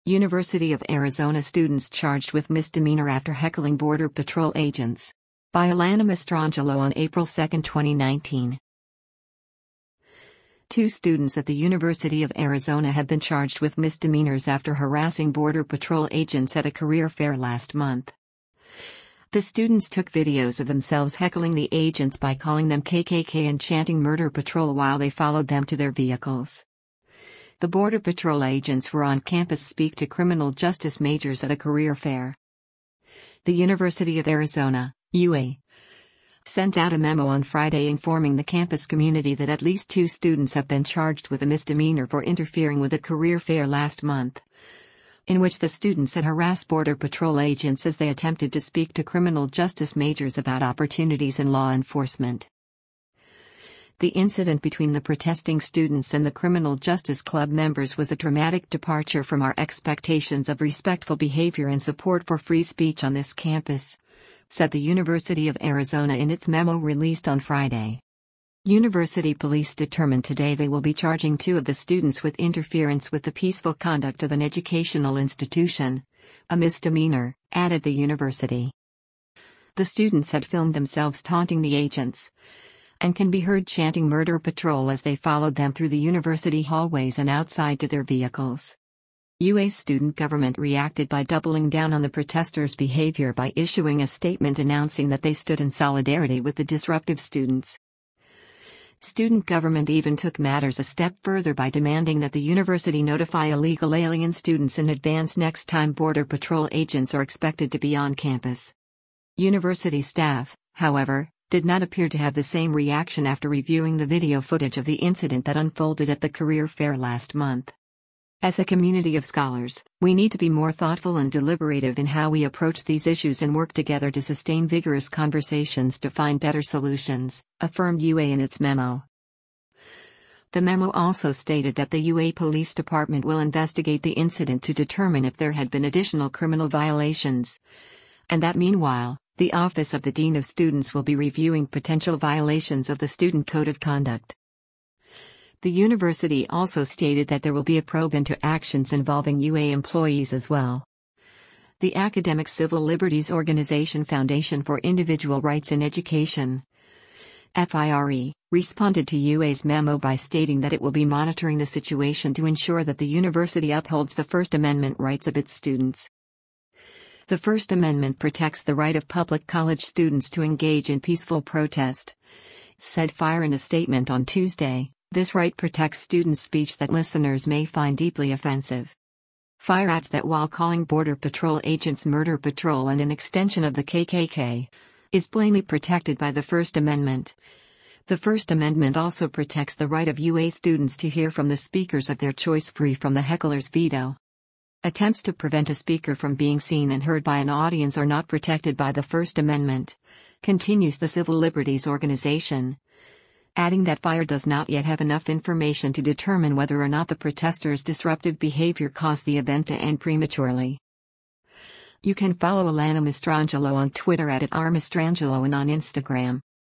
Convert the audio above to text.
University of Arizona students charged with misdemeanor after heckling Border Patrol agents. By Alana Mastrangelo on April 2, 2019. Two students at the University of Arizona have been charged with misdemeanors after harassing Border Patrol agents at a career fair last month. The students took videos of themselves heckling the agents by calling them KKK and chanting Murder Patrol while they followed them to their vehicles. The Border Patrol agents were on campus speak to criminal justice majors at a career fair. The University of Arizona, UA, sent out a memo on Friday informing the campus community that at least two students have been charged with a misdemeanor for interfering with a career fair last month, in which the students had harassed Border Patrol agents as they attempted to speak to criminal justice majors about opportunities in law enforcement. The incident between the protesting students and the Criminal Justice Club members was a dramatic departure from our expectations of respectful behavior and support for free speech on this campus, said the University of Arizona in its memo released on Friday. University police determined today they will be charging two of the students with interference with the peaceful conduct of an educational institution, a misdemeanor, added the university. The students had filmed themselves taunting the agents, and can be heard chanting Murder Patrol as they followed them through the university hallways and outside to their vehicles. UA's student government reacted by doubling down on the protesters' behavior by issuing a statement announcing that they stood in solidarity with the disruptive students. Student government even took matters a step further by demanding that the university notify illegal alien students in advance next time Border Patrol agents are expected to be on campus. University staff, however, did not appear to have the same reaction after reviewing the video footage of the incident that unfolded at the career fair last month. As a community of scholars, we need to be more thoughtful and deliberative in how we approach these issues and work together to sustain vigorous conversations to find better solutions, affirmed UA in its memo. The memo also stated that the UA Police Department will investigate the incident to determine if there had been additional criminal violations, and that meanwhile, the Office of the Dean of Students will be reviewing potential violations of the Student Code of Conduct. The university also stated that there will be a probe into actions involving UA employees as well. The Academic Civil Liberties Organization Foundation for Individual Rights in Education, FIRE, responded to UA's memo by stating that it will be monitoring the situation to ensure that the university upholds the First Amendment rights of its students. The First Amendment protects the right of public college students to engage in peaceful protest, said FIRE in a statement on Tuesday. This right protects students' speech that listeners may find deeply offensive. FIRE adds that while calling Border Patrol agents Murder Patrol and an extension of the KKK is plainly protected by the First Amendment, the First Amendment also protects the right of UA students to hear from the speakers of their choice free from the heckler's veto. Attempts to prevent a speaker from being seen and heard by an audience are not protected by the First Amendment, continues the Civil Liberties Organization, adding that FIRE does not yet have enough information to determine whether or not the protesters' disruptive behavior caused the event to end prematurely. You can follow Alana Mastrangelo on Twitter @rmastrangelo and on Instagram